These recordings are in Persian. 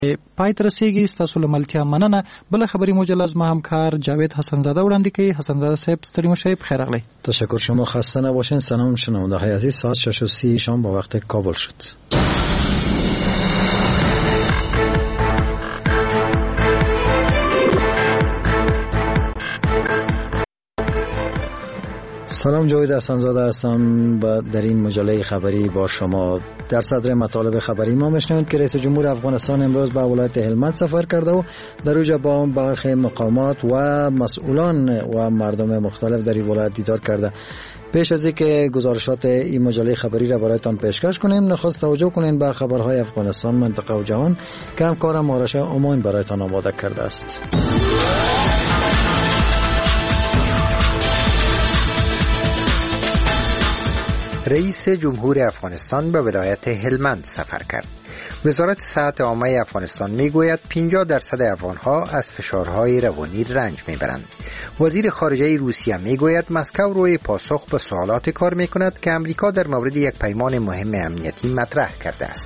پای تر رسیږي. ستاسو له ملتیا مننه. بل خبري مجله از ما همکار جاوید حسن زاده وړاندې کوي. حسن زاده صاحب ستړي مشه، بخیر راغلی. تشکر، شما خسته نباشین. سلام شنونده‌های عزیز، ساعت 6:30 شام با وقت کابل شد. سلام، جاوید حسن زاده هستم در این مجله خبری با شما. در صدر مطالب خبری ما میشنوید که رئیس جمهور افغانستان امروز به ولایت هلمند سفر کرده و در اوجا با برخی مقامات و مسئولان و مردم مختلف در این ولایت دیدار کرده. پیش از اینکه گزارشات این مجله خبری را برایتان پیشکش کنیم، نخست توجه کنین به خبرهای افغانستان، منطقه و جهان که همکارم آرش امان برایتان آماده کرده است. رئیس جمهور افغانستان به ولایت هلمند سفر کرد. وزارت صحت عامه افغانستان میگوید 50% افغانها از فشارهای روانی رنج میبرند. وزیر خارجه روسیه میگوید مسکو روی پاسخ به سوالات کار میکند که امریکا در مورد یک پیمان مهم امنیتی مطرح کرده است.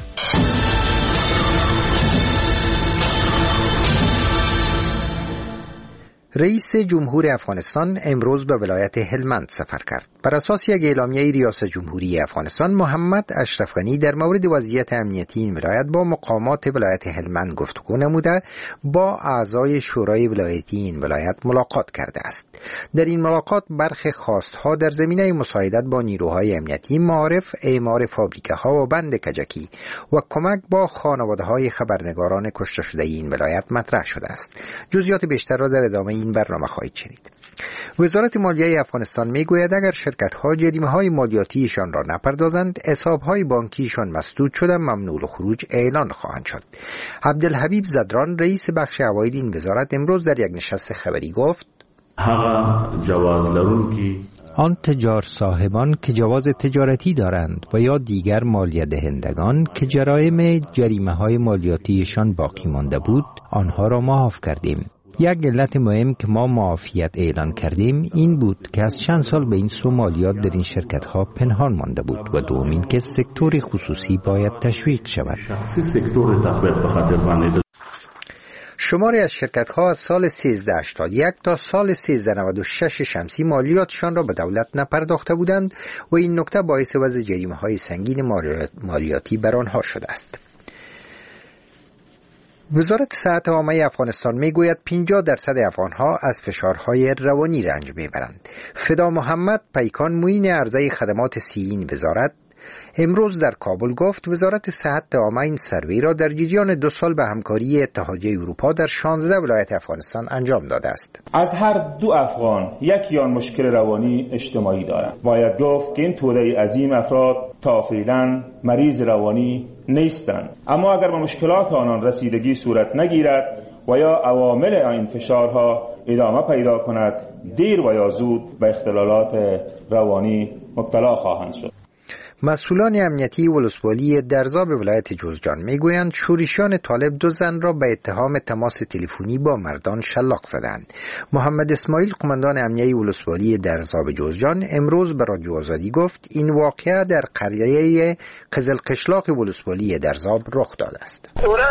رئیس جمهور افغانستان امروز به ولایت هلمند سفر کرد. بر اساس یک اعلامیه ریاست جمهوری افغانستان، محمد اشرف غنی در مورد وضعیت امنیتی این ولایت با مقامات ولایت هلمند گفتگو نموده با اعضای شورای ولایتی این ولایت ملاقات کرده است. در این ملاقات برخی خواستها در زمینه مساعدت با نیروهای امنیتی، معارف، اعمار فابریکه‌ها و بند کجکی و کمک با خانواده‌های خبرنگاران کشته شده این ولایت مطرح شده است. جزئیات بیشتر را در ادامه این برنامه خواهید شنید. وزارت مالیه افغانستان میگوید اگر شرکت‌ها جریمه‌های مالیاتیشان را نپردازند، حساب‌های بانکیشان مسدود شده، ممنوع الخروج اعلان خواهند شد. عبدالحبیب زدران، رئیس بخش عواید این وزارت، امروز در یک نشست خبری گفت آن تجار صاحبان که جواز تجارتی دارند و یا دیگر مالیه دهندگان که جریمه‌های مالیاتیشان باقی مانده بود، آنها را معاف کردیم. یک علت مهم که ما معافیت اعلان کردیم این بود که از چند سال به این سو مالیات در این شرکت‌ها پنهان مانده بود و دومین که سکتور خصوصی باید تشویق شود. شماری از شرکت‌ها از سال 1381 تا سال 1396 شمسی مالیاتشان را به دولت نپرداخته بودند و این نکته باعث وضع جریمه‌های سنگین مالیاتی بر آنها شده است. وزارت صحت عامه افغانستان میگوید 50% افغانها از فشارهای روانی رنج میبرند. فدا محمد پیکان، معین عرضه خدمات صحی این وزارت، امروز در کابل گفت وزارت صحت عامه این سروی را در جریان 2 سال به همکاری اتحادیه اروپا در 16 ولایت افغانستان انجام داده است. از هر 2 افغان یک یا مشکل روانی اجتماعی دارند. باید گفت که این توده عظیم افراد تا فعلا مریض روانی نیستند، اما اگر به مشکلات آنان رسیدگی صورت نگیرد و یا عوامل این فشارها ادامه پیدا کند، دیر و یا زود به اختلالات روانی مبتلا خواهند شد. مسئولان امنیتی ولسوالی درزاب ولایت جوزجان میگویند شورشیان طالب 2 زن را به اتهام تماس تلفنی با مردان شلاق زدند. محمد اسماعیل، قماندان امنیتی ولسوالی درزاب جوزجان، امروز به رادیو آزادی گفت این واقعه در قریه قزل قشلاق ولسوالی درزاب رخ داده است.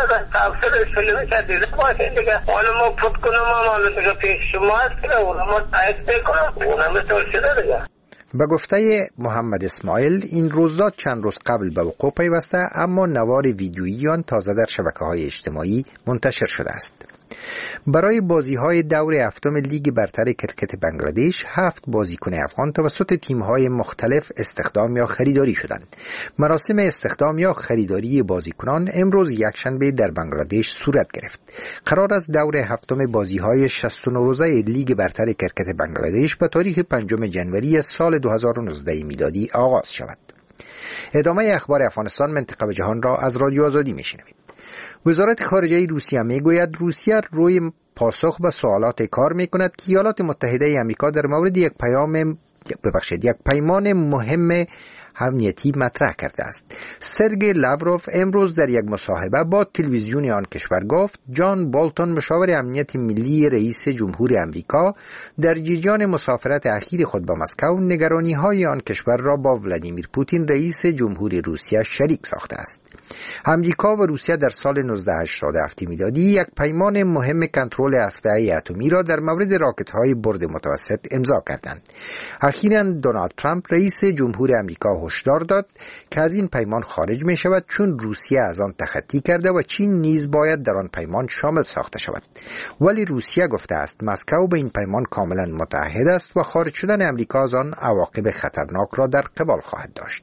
به گفته محمد اسماعیل این رویداد چند روز قبل به وقوع پیوسته، اما نوار ویدیویی آن تازه در شبکه‌های اجتماعی منتشر شده است. برای بازی‌های دور هفتم لیگ برتر کرکت بنگلادش 7 بازیکن افغان توسط تیم‌های مختلف استخدام یا خریداری شدند. مراسم استخدام یا خریداری بازیکنان امروز یکشنبه در بنگلادش صورت گرفت. قرار است دور هفتم بازی‌های 69 روزه لیگ برتر کرکت بنگلادش به تاریخ 5 جنوری سال 2019 میلادی آغاز شود. ادامه اخبار افغانستان، منطقه و جهان را از رادیو آزادی میشنوید. وزارت خارجه روسیه میگوید روسیه روی پاسخ به سوالات کار میکند که ایالات متحده آمریکا در مورد یک پیمان مهم امنیتی مطرح کرده است. سرگئی لاوروف امروز در یک مصاحبه با تلویزیون آن کشور گفت جان بولتون مشاور امنیت ملی رئیس جمهور امریکا در جریان مسافرت اخیر خود با مسکو نگرانی‌های آن کشور را با ولادیمیر پوتین رئیس جمهور روسیه شریک ساخته است. امریکا و روسیه در سال 1987 میلادی یک پیمان مهم کنترل اسلحه اتمی را در مورد راکت‌های برد متوسط امضا کردند. اخیراً دونالد ترامپ رئیس جمهور امریکا هشدار داد که از این پیمان خارج می شود چون روسیه از آن تخطی کرده و چین نیز باید در آن پیمان شامل ساخته شود. ولی روسیه گفته است مسکو به این پیمان کاملا متعهد است و خارج شدن امریکا از آن عواقب خطرناک را در قبال خواهد داشت.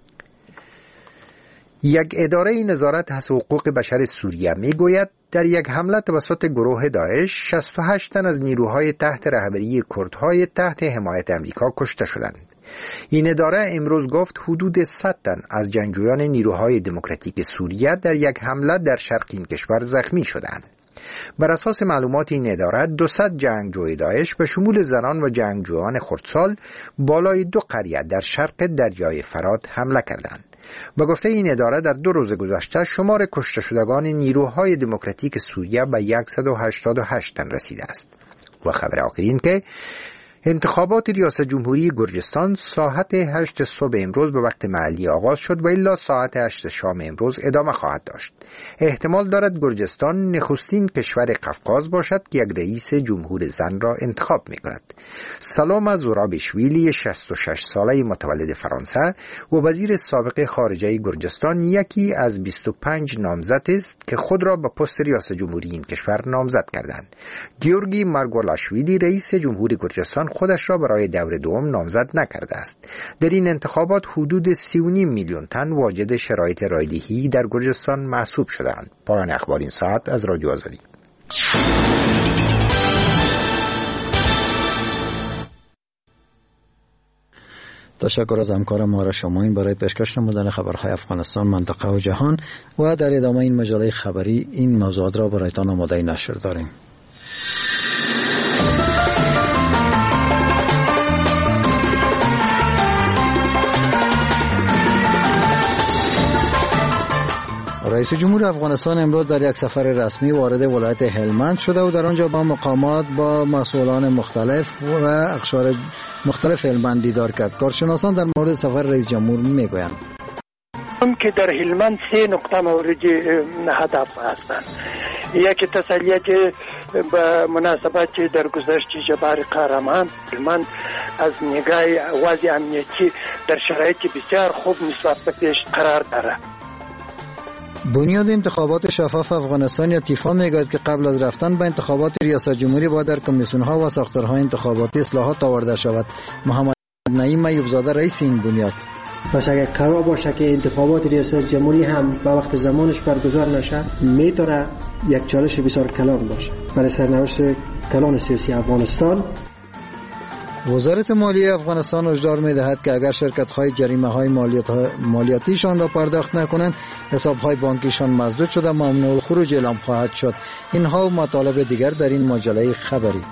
یک اداره نظارت از حقوق بشر سوریه میگوید در یک حمله توسط گروه داعش 68 تن از نیروهای تحت رهبری کردهای تحت حمایت امریکا کشته شدند. این اداره امروز گفت حدود 100 تن از جنگجویان نیروهای دموکراتیک سوریه در یک حمله در شرق این کشور زخمی شدند. بر اساس معلومات این اداره 200 جنگجوی داعش به شمول زنان و جنگجویان خردسال بالای 2 قریه در شرق دریای فرات حمله کردند. با گفته این اداره در 2 روز گذشته شمار کشته شدگان نیروهای دموکراتیک سوریه به 188 تن رسیده است. و خبر آخرین که انتخابات ریاست جمهوری گرجستان ساعت 8 صبح امروز به وقت محلی آغاز شد و الا ساعت 8 شام امروز ادامه خواهد داشت. احتمال دارد گرجستان نخستین کشور قفقاز باشد که یک رئیس جمهور زن را انتخاب می کند. سالومه زورابیشویلی 66 ساله متولد فرانسه و وزیر سابق خارجه گرجستان یکی از 25 نامزد است که خود را به پست ریاست جمهوری این کشور نامزد کردند. گیورگی مارگولاشویلی رئیس جمهور گرجستان خودش را برای دور دوم نامزد نکرده است. در این انتخابات حدود 3.5 میلیون تن واجد شرایط رایدهی در گرجستان محسوب شدند. پایان اخبار این ساعت از رادیو آزادی. تشکر از همکار ما شماین برای پیشکش نمودن خبرهای افغانستان، منطقه و جهان و در ادامه این مجله خبری این موضوعات را برایتان آماده نشر داریم. رئیس جمهور افغانستان امروز در یک سفر رسمی وارد ولایت هلمند شده و در آنجا با مقامات با مسئولان مختلف و اقشار مختلف هلمند دیدار کرد. کارشناسان در مورد سفر رئیس جمهور میگویند که در هلمند 3 نقطه موردی هدف هستند. یکی تسلیه که به مناسبت در گذشت جبار قهرمان هلمند از نگاه وضع امنیتی در شرایط بسیار خوب نسبت به پیش قرار دارد. بنیاد انتخابات شفاف افغانستان یا تیفا میگوید که قبل از رفتن به انتخابات ریاست جمهوری باید در کمیسیون‌ها و ساختارهای انتخاباتی اصلاحات آورده شود. محمد نعیم ایوبزاده رئیس این بنیاد: پس اگر قرار باشه که انتخابات ریاست جمهوری هم به وقت زمانش برگزار نشه، میتونه یک چالش بسیار کلان باشه برای سرنوشت کلان سیاسی افغانستان. وزارت مالیه افغانستان هشدار می‌دهد که اگر شرکت‌های جریمه‌های مالیاتیشان را پرداخت نکنند، حساب‌های بانکیشان مسدود شده و ممنوع الخروج اعلام خواهد شد. اینها و مطالب دیگر در این مجله خبری.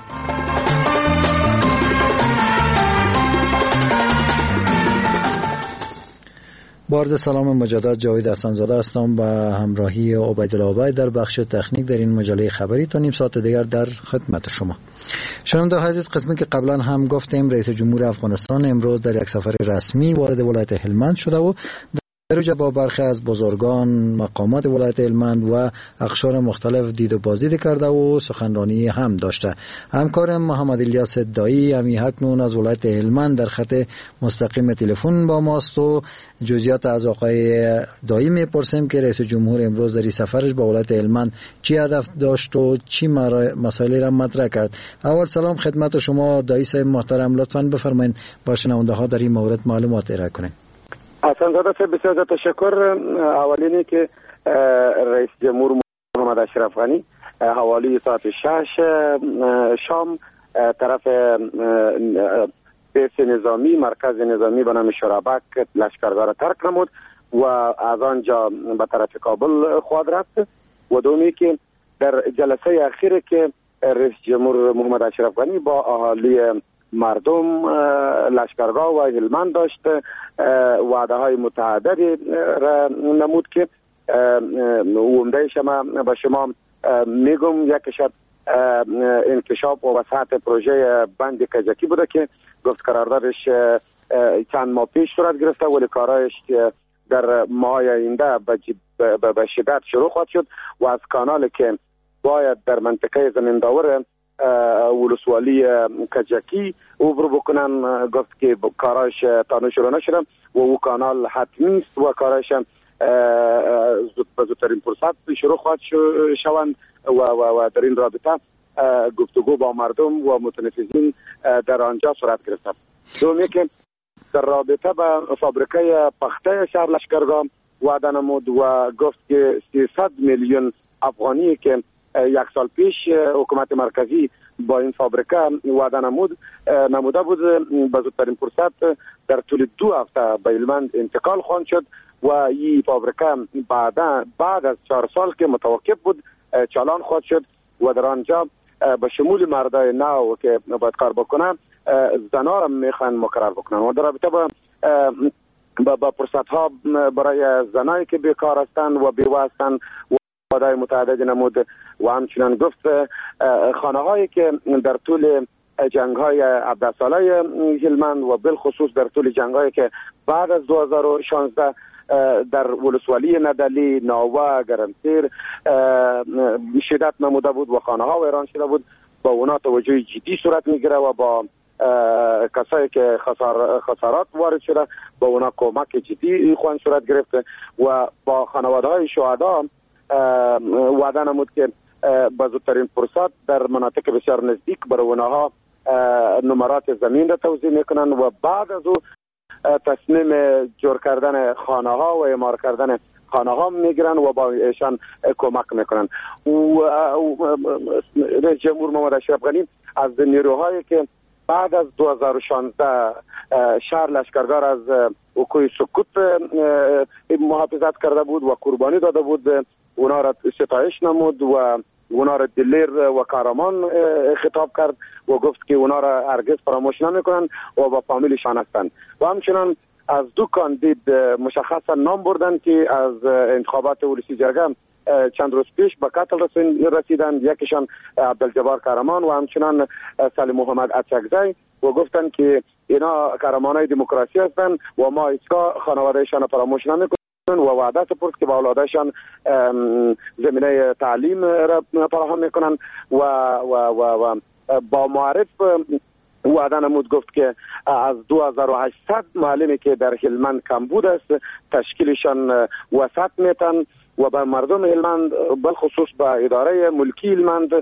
با عرض سلام مجدد، جاوید حسن‌زاده هستم به همراهی عبیدالله عبید در بخش تکنیک در این مجله خبری. تا نیم ساعت دیگر در خدمت شما. شنوندگان عزیز، قسمی که قبلا هم گفتیم رئیس جمهور افغانستان امروز در یک سفر رسمی وارد ولایت هلمند شده و در اونجا با برخی از بزرگان مقامات ولایت هلمند و اقشار مختلف دید و بازدید کرده و سخنرانی هم داشته. همکارم محمد الیاس دایی همی اکنون از ولایت هلمند در خط مستقیم تلفن با ماست و جزئیات از آقای دایی میپرسیم که رئیس جمهور امروز در این سفرش با ولایت هلمند چی هدف داشت و چی مسائلی را مطرح کرد. اول سلام خدمت شما دایی صاحب محترم، لطفاً بفرمایید با شنونده ها در این مورد معلومات ارائه کنید. حسن‌زاده صاحب بسیار تشکر. اولینی که رئیس جمهور محمد اشرف غنی حوالی ساعت 6 شام طرف بیس نظامی مرکز نظامی به نام شورابک لشکرگاه ترک نمود و از آنجا به طرف کابل خواهد رفت. و دومی که در جلسه اخیری که رئیس جمهور محمد اشرف غنی با اهالی مردم لشکرگاه و هلمند داشت وعده های متعددی را نمود که عمده‌اش ما به شما میگم. یکیش انکشاف و وسعت پروژه بند کجکی بوده که گفت قراردادش چند ماه پیش صورت گرفته ولی کارایش در ماه آینده به شدت شروع خواهد شد و از کانالی که باید در منطقه زمین داور ولسوالی کجکی عبور بکنن گفت که کارایش تا شروع نشده و او کانال حتمی است و کارایش به زودترین فرصت شروع خواهد شوند و در این رابطه گفتگو با مردم و متنفذین در آنجا صورت گرفته. دومی که در رابطه با فابریکه پخته شهر لشکرگاه وعده نمود و گفت که 300 میلیون افغانی که یک سال پیش حکومت مرکزی با این فابریکه وعده نموده بود به زودترین فرصت در طول 2 هفته به هلمند انتقال خواهد شد و این فابریکه بعد از 4 سال که متوقف بود چالان خواهد شد و در آنجا به شمول مردای نو که باید کار بکنن زنا را میخوان مقرر بکنن و در رابطه با فرصت ها برای زنایی که بیکار هستند و بیوه هستند وعده متعدد نمود و همچنان گفت خانه هایی که در طول جنگ های 17 ساله هلمند و بالخصوص در طول جنگ هایی که بعد از 2016 در ولسوالی ندلی، ناوه، گرمسیر شدت نموده بود و خانه ها ویران شده بود با اونا توجه جدی صورت میگیره و با کسایی که خسارات وارد شده با اونا کمک جدی خواهند صورت گرفت و با خانواده های شهدا وعده نمود که با زودترین فرصت در مناطق بسیار نزدیک برای اونها نمرات زمین را توزیع میکنن و بعد از او تصمیم جور کردن خانه ها و اعمار کردن خانه ها میگیرن و با ایشان کمک میکنن. رئیس جمهور محمد اشرف غنی از نیروهایی که بعد از 2016 شهر لشکرگاه از وقوع سقوط محافظت کرده بود و قربانی داده بود اونا را ستایش نمود و اونا را دلیر و کارمان خطاب کرد و گفت که اونا را هرگز فراموش نمیکنن و با فامیلشان هستند و همچنان از 2 کاندید مشخصا نام بردن که از انتخابات ولسی جرگه چند روز پیش به قتل رسیدند. یکیشان عبدالجبار کارمان و همچنان سلیم محمد اچکزی و گفتن که اینا قهرمانای دموکراسی هستند و ما هیچگاه خانوادهشان فراموش نمیکنیم و وعده سپرد که با اولادشان زمینه تعلیم را فراهم میکنن و با معرف وعده نمود گفت که از 2800 معلمی که در هلمند کمبود است تشکیلشان وسط میتن و به مردم هلمند بالخصوص به اداره ملکی هلمند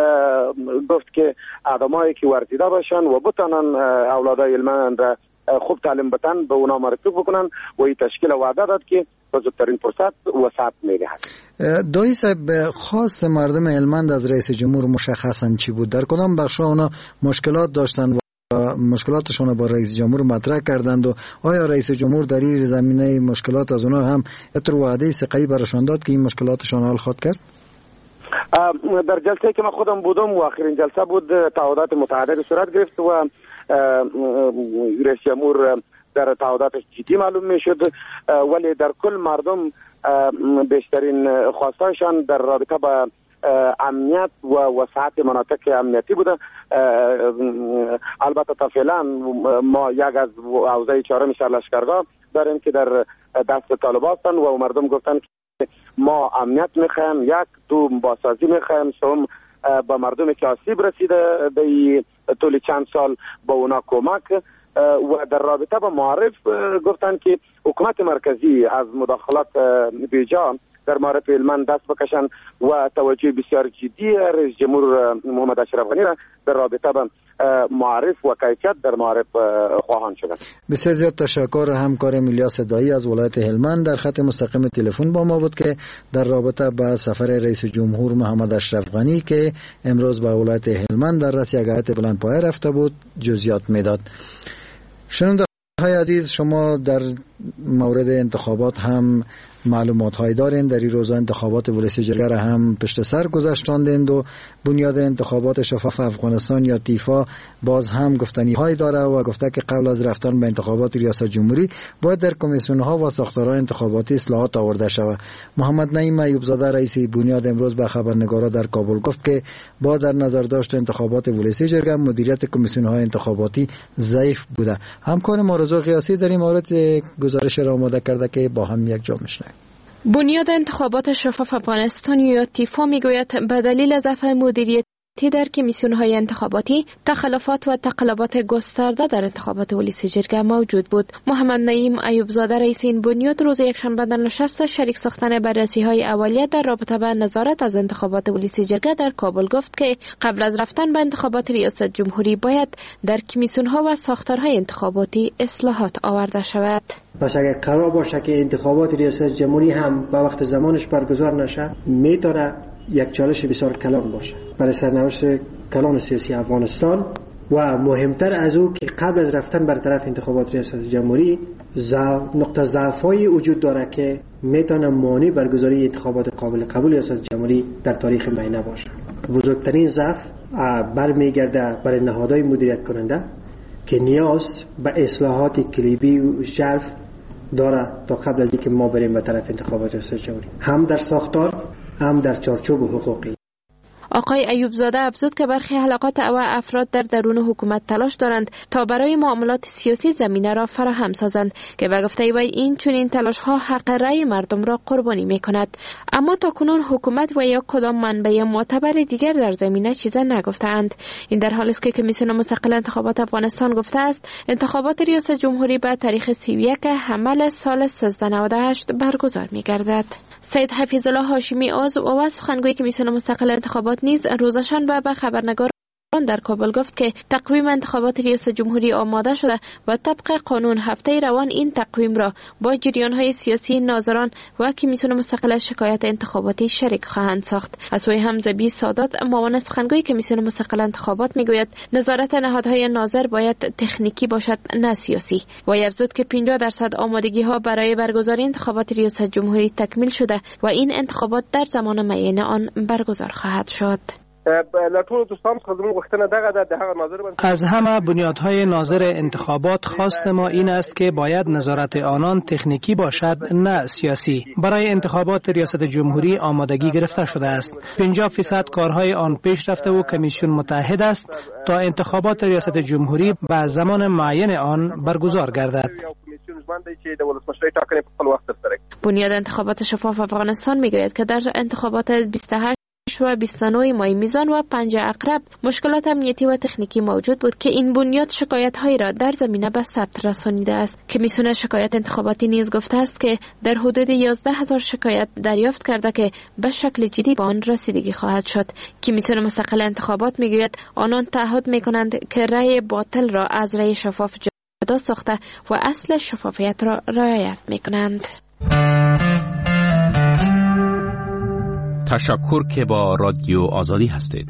گفت که آدمایی که ورزیده باشن و بتانن اولادای هلمند خوب تعلیم بتن به اونا معرفی بکنن و این تشکیل وعده داد که به زودترین فرصت وسعت میدهد. دایی صاحب خواست مردم هلمند از رئیس جمهور مشخصا چی بود؟ در کدام بخشا اونا مشکلات داشتن و مشکلاتشون با رئیس جمهور مطرح کردند و آیا رئیس جمهور در این زمینه مشکلات از اونا هم اتر وعده ثقه‌ای براشون داد که این مشکلاتشون حل خواهد کرد؟ در جلسه که من خودم بودم و آخرین جلسه بود تعهدات متعدد صورت گرفت و رئیس جمهور در تعهداتش جدی معلوم میشد ولی در کل مردم بیشترین خواستایشان در رابطه با امنیت و وسعت مناطق امنیتی بوده. البته تا فعلا ما یک از حوزه 4 شهر لشکرگاه داریم که در دست طالبان هستند و مردم گفتن که ما امنیت میخوایم، 1 2 بازسازی میخوایم، 3 با مردمی که آسیب رسیده در طول چند سال با اونا کمک و در رابطه با معارف گفتن که حکومت مرکزی از مداخلات بیجا در معارف هلمند دست بکشن و توجه بسیار جدی رئیس جمهور محمد اشرف غنی را در رابطه با معارف و کیفیت در معارف خواهان شدند. بسیار زیاد تشکر. همکار الیاس دایی از ولایت هلمند در خط مستقیم تلفن با ما بود که در رابطه با سفر رئیس جمهور محمد اشرف غنی که امروز به ولایت هلمند در رأس یک هیئت بلندپایه رفته بود جزئیات میداد. های عزیز، شما در مورد انتخابات هم معلومات های دارین. در این روزا انتخابات ولسی جرگه را هم پشت سر گذاشتاندند و بنیاد انتخابات شفاف افغانستان یا تیفا باز هم گفتنی های داره و گفته که قبل از رفتن به انتخابات ریاست جمهوری باید در کمیسیون ها و ساختارهای انتخاباتی اصلاحات آورده شود. محمد نعیم ایوب زاده رئیس بنیاد امروز به خبرنگارا در کابل گفت که با در نظر داشت انتخابات ولسی جرگه مدیریت کمیسیون های انتخاباتی ضعیف بوده. همکار ما رضا قیاسی در این مورد گزارش را آماده کرده که با هم یک جا میشنویم. بنیاد انتخابات شفاف افغانستان یا تیفا میگوید به دلیل ضعف مدیریتی در کمیسیون‌های انتخاباتی تخلفات و تقلبات گسترده در انتخابات ولسی جرگه موجود بود. محمد نعیم ایوب زاده رئیس این بنیاد روز یکشنبه در نشست شریک ساختن بررسی‌های اولیه در رابطه با نظارت از انتخابات ولسی جرگه در کابل گفت که قبل از رفتن به انتخابات ریاست جمهوری باید در کمیسیون‌ها و ساختارهای انتخاباتی اصلاحات آورده شود. پس اگر قرار باشه که انتخابات ریاست جمهوری هم به وقت زمانش برگزار نشه، میتونه یک چالش بسیار کلان باشه برای سرنوشت کلان سیاسی افغانستان و مهمتر از او که قبل از رفتن بر طرف انتخابات ریاست جمهوری نقطه ضعف‌هایی وجود داره که میتونه مانع برگزاری انتخابات قابل قبول ریاست جمهوری در تاریخ معینه باشه. بزرگترین ضعف برمیگرده برای نهادهای مدیریت کننده که نیاز به اصلاحات کلیدی و ژرف داره تا قبل از اینکه ما بریم به طرف انتخابات ریاست جمهوری، هم در ساختار هم در چارچوب حقوقی. آقای ایوب زاده افزود که برخی حلقات و افراد در درون حکومت تلاش دارند تا برای معاملات سیاسی زمینه را فراهم سازند که به گفته وی این چنین تلاش ها حق رأی مردم را قربانی می کند. اما تاکنون حکومت و یا کدام منبع معتبر دیگر در زمینه چیزی نگفتند. این در حالی است که کمیسیون مستقل انتخابات افغانستان گفته است انتخابات ریاست جمهوری به تاریخ 31 حمل سال 1398 برگزار می گردد. سید حفیظ الله هاشمی عضو و سخنگوی کمیسیون مستقل انتخابات نیز روز شنبه به خبرنگاران در کابل گفت که تقویم انتخابات ریاست جمهوری آماده شده و طبق قانون هفته روان این تقویم را با جریان‌های سیاسی، ناظران و کمیسیون مستقل شکایت انتخاباتی شریک خواهند ساخت. از سوی هم زبی سادات معاون سخنگوی کمیسیون مستقل انتخابات میگوید نظارت نهادهای ناظر باید تکنیکی باشد نه سیاسی و افزود که 50% آمادگی‌ها برای برگزاری انتخابات ریاست جمهوری تکمیل شده و این انتخابات در زمان معین آن برگزار خواهد شد. از همه بنیادهای ناظر انتخابات خواست ما این است که باید نظارت آنان تکنیکی باشد نه سیاسی. برای انتخابات ریاست جمهوری آمادگی گرفته شده است. 50% کارهای آن پیش رفته و کمیسیون متحد است تا انتخابات ریاست جمهوری به زمان معین آن برگزار گردد. بنیاد انتخابات شفاف افغانستان میگوید که در انتخابات 28 و 29 مای میزان و 5 عقرب مشکلات امنیتی و تکنیکی موجود بود که این بنیاد شکایت‌هایی را در زمینه به ثبت رسانیده است. کمیسیون شکایت انتخاباتی نیز گفته است که در حدود 11,000 شکایت دریافت کرده که به شکل جدی به آن رسیدگی خواهد شد. کمیسیون مستقل انتخابات میگوید آنان تعهد میکنند که رأی باطل را از رأی شفاف جدا ساخته و اصل شفافیت را رعایت میکنند. تشکر که با رادیو آزادی هستید.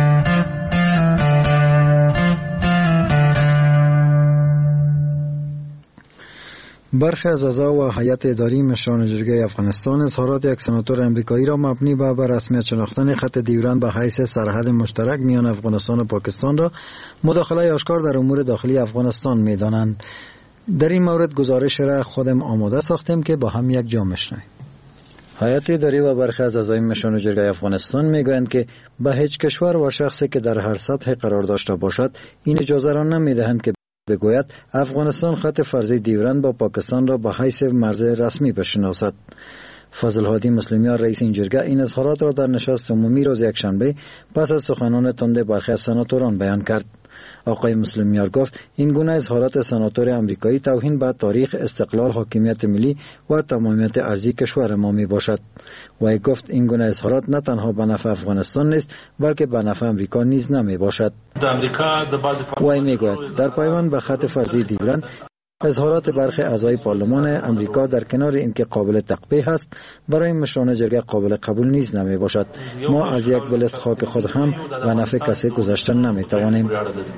برخی از اعضا و هیئت اداری مشران جرگه افغانستان اظهارات یک سناتور امریکایی را مبنی بر رسمیت شناختن خط دیورند به حیث سرحد مشترک میان افغانستان و پاکستان را مداخله آشکار در امور داخلی افغانستان می‌دانند. در این مورد گزارش را خودم آماده ساختیم که با هم یک جا میشنویم. هیئت اداری و برخی از اعضای مشران جرگه افغانستان میگویند که به هیچ کشور و شخصی که در هر سطح قرار داشته باشد این اجازه را نمیدهند که بگوید افغانستان خط فرضی دیورند با پاکستان را به حیث مرز رسمی بشناسد. فضل هادی مسلمیان رئیس این جرگه این اظهارات را در نشست عمومی روز یکشنبه پس از سخنان تند برخی از سناتوران بیان کرد. آقای مسلمیان گفت این گونه اظهارات سناتور امریکایی توهین به تاریخ، استقلال، حاکمیت ملی و تمامیت ارضی کشور ما می باشد. و گفت این گونه اظهارات نه تنها به نفع افغانستان نیست بلکه به نفع امریکا نیز نمی باشد. و می گوید در پیوند به خط فرضی دیورند اظهارات برخی اعضای پارلمان امریکا در کنار اینکه قابل تقبیح است برای مشران جرگه قابل قبول نیز نمی باشد. ما از یک بلست خاک خود هم به نفع کسی گذشته نمی توانیم.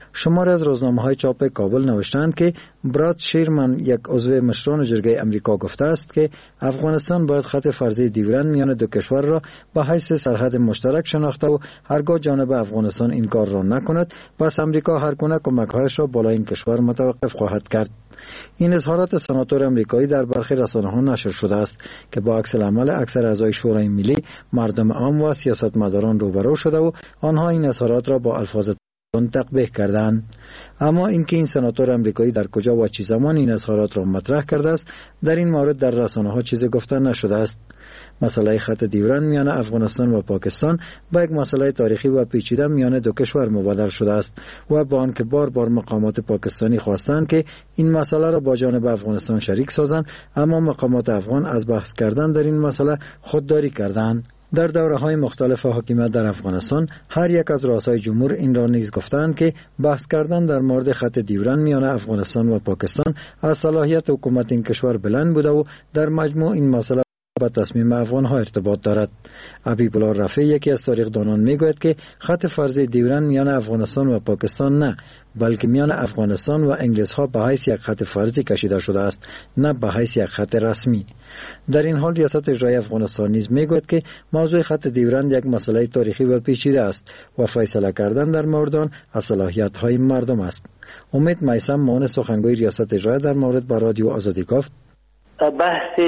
شماری از روزنامه‌های چاپ کابل نوشتند که براد شیرمن، یک عضو مشران جرگه امریکا، گفته است که افغانستان باید خط فرضی دیورند میان دو کشور را به حیث سرحد مشترک شناخته و هرگاه جانب افغانستان این کار را نکند، پس امریکا هر گونه کمک‌هایش را بالای این کشور متوقف خواهد کرد. این اظهارات سناتور امریکایی در برخی رسانه‌ها نشر شده است که با عکس العمل اکثر اعضای شورای ملی، مردم عام و سیاستمداران روبرو شده و آنها این اظهارات را با الفاظ تقبیح کردند. اما اینکه این سناتور امریکایی در کجا و چه زمان این اظهارات را مطرح کرده است، در این مورد در رسانه‌ها چیزی گفته نشده است. مسئله خط دیورند میان افغانستان و پاکستان به یک مسئله تاریخی و پیچیده میان دو کشور مبادل شده است و با آنکه بار بار مقامات پاکستانی خواستند که این مسئله را با جانب افغانستان شریک سازند، اما مقامات افغان از بحث کردن در این مسئله خودداری کردند. در دوره‌های مختلف حاکمیت در افغانستان هر یک از رؤسای جمهور این را نیز گفتند که بحث کردن در مورد خط دیورند میان افغانستان و پاکستان از صلاحیت حکومت این کشور بلند بوده و در مجموع این مسئله با تصمیم افغان‌ها ارتباط دارد. حبیب الله رفیع، یکی از تاریخ‌دانان، میگوید که خط فرضی دیورند میان افغانستان و پاکستان نه، بلکه میان افغانستان و انگلیس‌ها به حیث یک خط فرضی کشیده شده است، نه به حیث یک خط رسمی. در این حال ریاست اجرایی افغانستان نیز میگوید که موضوع خط دیورند یک مسئله تاریخی و پیچیده است و فیصله کردن در مورد آن از صلاحیت‌های مردم است. امید میثم، معاون سخنگوی ریاست اجرایی، در مورد با رادیو آزادی گفت: بحث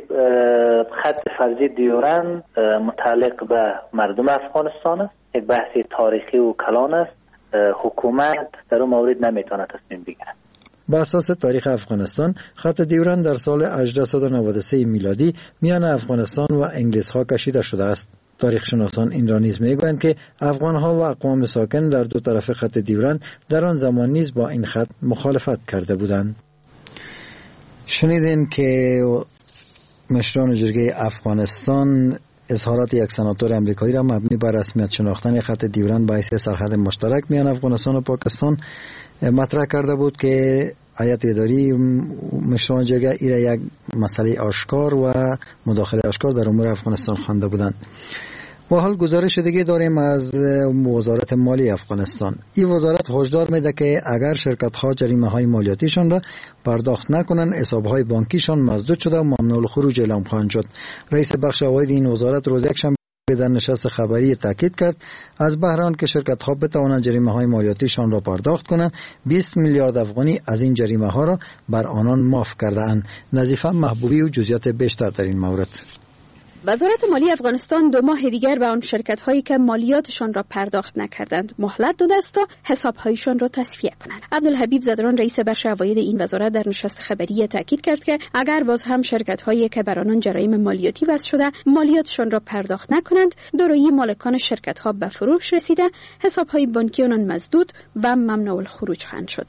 خط فرضی دیورند متعلق به مردم افغانستان است، یک بحث تاریخی و کلان است. حکومت در اون مورد نمیتونه تصمیم بگیرد. با اساس تاریخ افغانستان، خط دیورند در سال 1893 میلادی میان افغانستان و انگلیس ها کشیده شده است. تاریخ شناسان این را نیز میگویند که افغان ها و اقوام ساکن در دو طرف خط دیورند در آن زمان نیز با این خط مخالفت کرده بودند. شنیدین که مشران جرگه افغانستان اظهارات یک سناتور امریکایی را مبنی بر رسمیت شناختن خط دیورند با حیث سرحد مشترک میان افغانستان و پاکستان مطرح کرده بود که هیئت اداری مشران جرگه ای را یک مسئله آشکار و مداخله آشکار در امور افغانستان خوانده بودند. با حال گزارش دیگه داریم از وزارت مالی افغانستان. این وزارت هشدار میده که اگر شرکت ها جریمه های مالیاتیشان را پرداخت نکنند، حساب های بانکیشان مسدود شده و ممنوع الخروج اعلام خواهند شد. رئیس بخش عواید این وزارت روز یکشنبه در نشست خبری تاکید کرد از بحران که شرکت ها بتوانند جریمه های مالیاتیشان را پرداخت کنند، 20 میلیارد افغانی از این جریمه ها را بر آنان معاف کرده اند. نظیفه محبوبی و جزئیات بیشتر در این مورد. وزارت مالی افغانستان 2 ماه دیگر به آن شرکت‌هایی که مالیاتشان را پرداخت نکردند مهلت داده است تا حساب‌هایشان را تصفیه کنند. عبدالحبیب زدران، رئیس بخش عواید این وزارت، در نشست خبری تاکید کرد که اگر باز هم شرکت‌هایی که بر آنان جرایم مالیاتی وضع شده مالیاتشان را پرداخت نکنند، دارایی مالکان شرکت‌ها به فروش رسیده، حساب‌های بانکی آنان مسدود و ممنوع الخروج خواهند شد.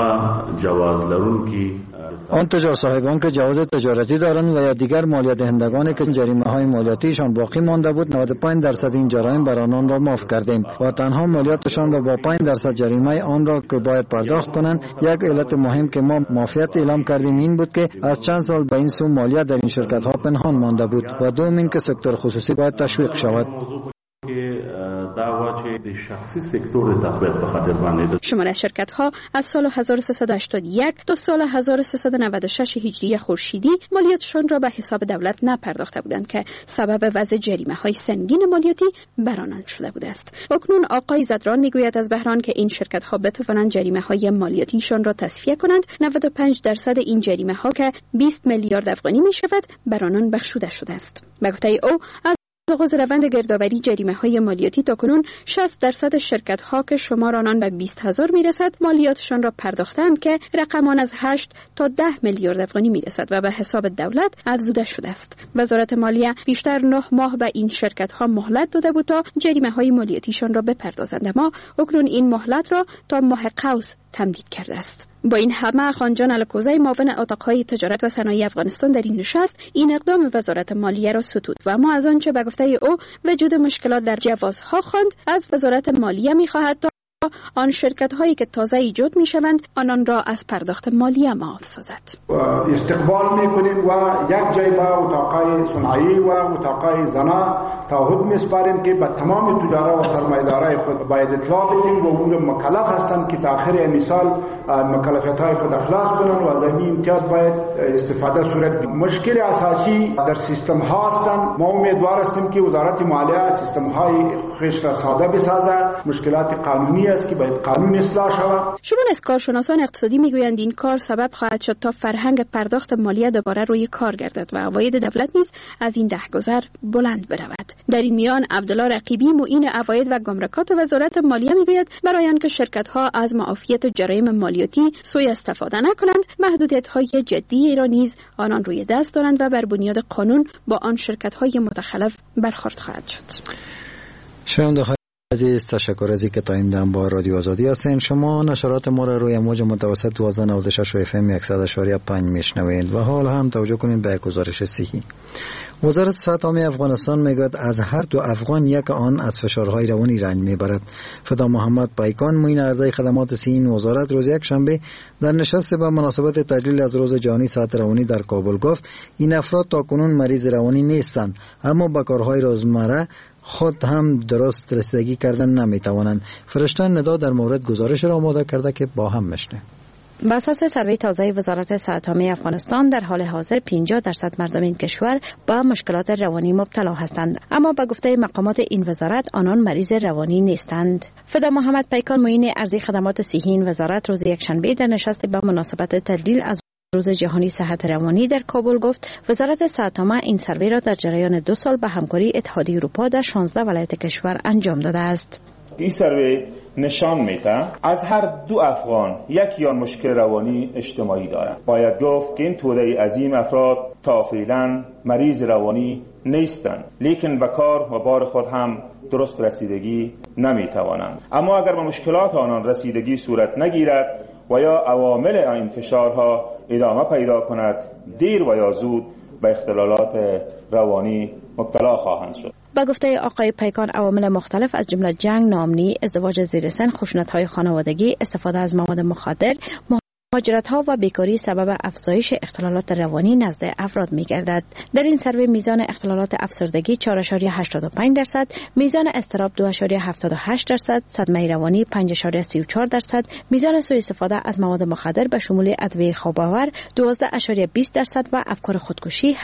آن تجار صاحبان که جواز تجارتی دارند و یا دیگر مالیات دهندگانی که جریمه‌های مالیاتیشان باقی مانده بود، 95% این جرایم بر آنان را معاف کردیم و تنها مالیاتشان را با 5% جریمه آن را که باید پرداخت کنند. یک علت مهم که ما معافیت اعلام کردیم این بود که از چند سال به این سو مالیات در این شرکت‌ها پنهان مانده بود و دوم این که سکتور خصوصی باید تشویق شود. شمار شرکت‌ها از سال 1381 تا سال 1396 هجری خورشیدی مالیاتشان را به حساب دولت نپرداخته بودند که سبب وضع جریمه‌های سنگین مالیاتی بر آنان شده بوده است. اکنون آقای زدران میگوید از بحران که این شرکت‌ها بتوانند جریمه‌های مالیاتیشان را تصفیه کنند، 95% این جریمه‌ها که 20 میلیارد افغانی می‌شود بر آنان بخشوده شده است. به گفته او از آغاز روند گردآوری جریمه‌های مالیاتی تاکنون 60% شرکت‌ها که شمار آنان به 20,000 میرسد مالیاتشان را پرداختند که رقم آن از 8 تا 10 میلیارد افغانی میرسد و به حساب دولت افزوده شده است. وزارت مالیه بیشتر 9 ماه به این شرکت‌ها مهلت داده بود تا جریمه‌های مالیاتیشان را بپردازند، اما اکنون این مهلت را تا ماه قوس تمدید کرده است. با این همه خانجان الکوزی، معاون اتاقهای تجارت و صنایع افغانستان، در این نشست این اقدام وزارت مالیه را ستود و اما از آنچه به گفته او وجود مشکلات در جوازها خواند، از وزارت مالیه می‌خواهد تا آن شرکت‌هایی که تازه ایجاد می‌شوند آنان را از پرداخت مالیه معاف سازد. استقبال می‌کنیم و یک جای با اتاقهای صنایع و اتاقهای زنا تعهد میسپاریم که به تمام تجارا و سرمایه‌دارای خود باید اطلاع بدیم و اون مکلف هستند که تا آخر امسال مکلفیت‌های خود اخلاص کنند و از این امتیاز باید استفاده صورت گیرد. مشکل اساسی در سیستم ها هستند. ما امیدوار هستیم که وزارت مالیه سیستم های خیش را ساده بسازد. مشکلات قانونی است که باید قانون اصلاح شود. شمال از کارشناسان اقتصادی میگویند این کار سبب خواهد شد تا فرهنگ پرداخت مالیه دوباره روی کار گردد و عواید دولت نیز از این رهگذر بلند برود. در این میان عبدالله رقیبی معین عواید و گمرکات وزارت مالیه میگوید برای آنکه شرکت‌ها از معافیت جرایم مالیاتی سوء استفاده نکنند، محدودیت‌های جدی را نیز آنان روی دست دارند و بر بنیاد قانون با آن شرکت‌های متخلف برخورد خواهد شد. شنونده‌های عزیز، تشکر از اینکه تا این دم با رادیو آزادی هستین. شما نشرات ما را روی موج متوسط 1296 و FM 100.5 میشنوید و حال هم توجه کنید به گزارش صحی. وزارت صحت عامه افغانستان میگوید از هر دو افغان یک آن از فشارهای روانی رنج میبرد. فدا محمد پیکان معین اعضای خدمات صحی این وزارت روز یک شنبه در نشست به مناسبت تجلیل از روز جهانی صحت روانی در کابل گفت این افراد تاکنون مریض روانی نیستند، اما با کارهای روزمره خود هم درست رسیدگی کردن نمیتوانند. فرشته ندا در مورد گزارش را آماده کرده که با هم میشنویم. بر اساس سروی تازه وزارت صحت عامه افغانستان در حال حاضر 50% مردم این کشور با مشکلات روانی مبتلا هستند، اما به گفته مقامات این وزارت آنان مریض روانی نیستند. فدا محمد پیکان معین ارزی خدمات صحی این وزارت روز یکشنبه در نشست با مناسبت تجلیل از روز جهانی صحت روانی در کابل گفت وزارت صحت عامه این سروی را در جریان 2 سال به همکاری اتحادیه اروپا در 16 ولایت کشور انجام داده است. این سروی نشان میده از هر دو افغان یک یا مشکل روانی اجتماعی دارند. باید گفت که این توده عظیم افراد تا فعلا مریض روانی نیستند، لیکن به کار و بار خود هم درست رسیدگی نمیتوانند. اما اگر به مشکلات آنان رسیدگی صورت نگیرد و یا عوامل این فشارها ادامه پیدا کند، دیر و یا زود به اختلالات روانی مبتلا خواهند شد. با گفته آقای پیکان عوامل مختلف از جمله جنگ، ناامنی، ازدواج زیر سن، خشونت‌های خانوادگی، استفاده از مواد مخدر، مهاجرت‌ها و بیکاری سبب افزایش اختلالات روانی نزد افراد می‌گردد. در این سروی میزان اختلالات افسردگی 4.85%، میزان اضطراب 2.78%، صدمه روانی 5.34%، میزان سوء استفاده از مواد مخدر به شمول ادویه خواب‌آور 12.20% و افکار خودکشی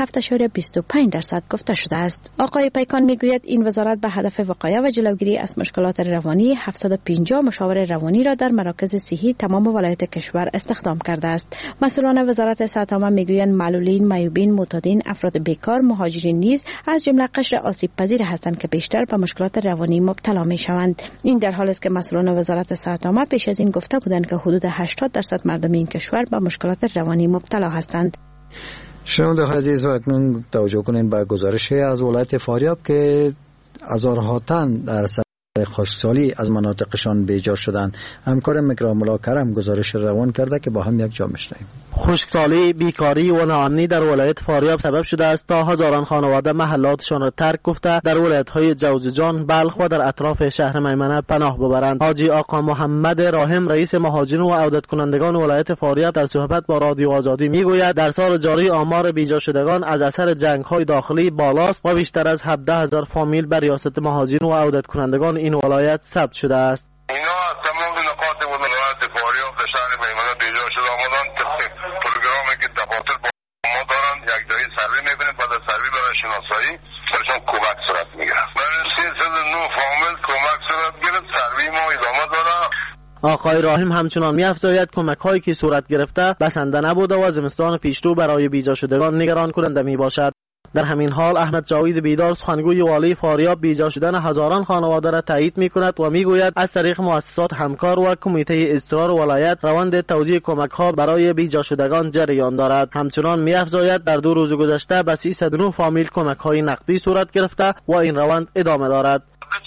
7.25% گفته شده است. آقای پیکان میگوید این وزارت به هدف وقایع و جلوگیری از مشکلات روانی 750 مشاور روانی را در مراکز صحی تمام ولایت کشور استخدام کرده است. مسئولان وزارت صحت عامه میگویند معلولین، معیوبین، معتادین، افراد بیکار، مهاجرین نیز از جمله قشر آسیب پذیر هستند که بیشتر به مشکلات روانی مبتلا می شوند. این در حالی است که مسئولان وزارت صحت عامه پیش از این گفته بودند که حدود 80% مردم این کشور به مشکلات روانی مبتلا هستند. شنونده‌های عزیز، و اکنون توجه کنید به گزارش از ولایت فاریاب که هزارها تن در خشکسالی از مناطقشان بیجار شدند. همکار مکرام‌الله کرم گزارش روان کرده که با هم یک جا میشنویم. خشکسالی، بیکاری و ناامنی در ولایت فاریاب سبب شده است تا هزاران خانواده محلاتشان را ترک گفته در ولایت‌های جوزجان، بلخ و در اطراف شهر میمنه پناه ببرند. حاجی آقا محمد راحم رئیس مهاجرین و عودت کنندگان ولایت فاریاب در صحبت با رادیو آزادی میگوید در سال جاری آمار بیجار شدگان از اثر جنگ‌های داخلی بالاست و بیشتر از 17,000 فامیل بر ریاست مهاجرین و عودت کنندگان این ولایت ثبت شده است. اینا از تمام نقاط ولایت فاریاب در شهر میمنه بیجار شده آمدن. پروگرامی که دفاتر با ما دارن یک جایی سروی میکنن، بعد از سروی برای شناسایی برشون کمک صورت میگیره. برای 309 فامیل کمک صورت گرفت. سروی ما ادامه داره. آقای راحم همچنان می‌افزاید کمک‌هایی که صورت گرفته بسنده نبوده و زمستان پیشرو برای بیجار شدگان نگران کننده میباشد. در همین حال احمد جاوید بیدار سخنگوی والی فاریاب بیجار شدن هزاران خانواده را تایید می‌کند و میگوید از طریق مؤسسات همکار و کمیته اضطرار ولایت روند توزیع کمک‌ها برای بیجار شدگان جریان دارد. همچنان می‌افزاید در 2 روز گذشته به 309 فامیل کمک‌های نقدی صورت گرفته و این روند ادامه دارد.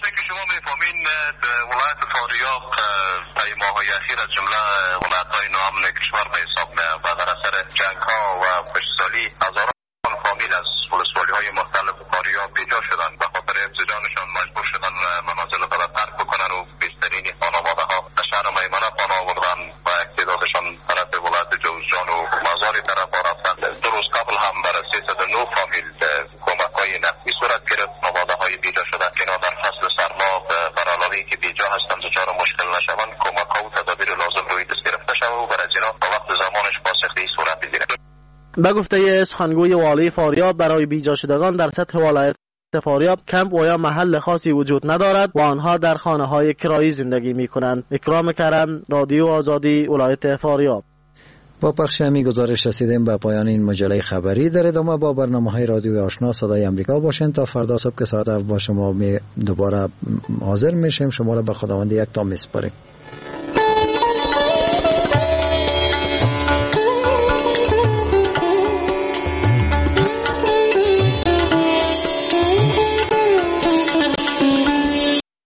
فاریاب طی ماه‌های اخیر از جمله ولایت‌های ناامن کشور به حساب و در اثر جنگ‌ها و خشکسالی هزاران فامیل از ولسوالی‌های مختلف فاریاب بیجار شدند. به خاطر حفظ جانشان مجبور شدند منازل خود را ترک بکنند و بیشترین خانواده‌ها به شهر میمنه پناه بردند و تعدادشان طرف ولایت جوزجان و مزار طرف رفتند. 2 روز قبل هم برای 309 فامیل کمک‌های نقدی صورت گرفت. خانواده‌های به گفته سخنگوی والی فاریاب، برای بیجا شدگان در سطح ولایت فاریاب کمپ و یا محل خاصی وجود ندارد و آنها در خانه‌های کرایی زندگی می‌کنند. اکرام کرم، رادیو آزادی، ولایت فاریاب. با پخش همین گزارش رسیدیم به پایان این مجله خبری. در ادامه با برنامه‌های رادیوی آشنا صدای امریکا باشین. تا فردا صبح که ساعت 7 با شما دوباره حاضر میشیم. شما را به خداوند یک تا میسپاریم.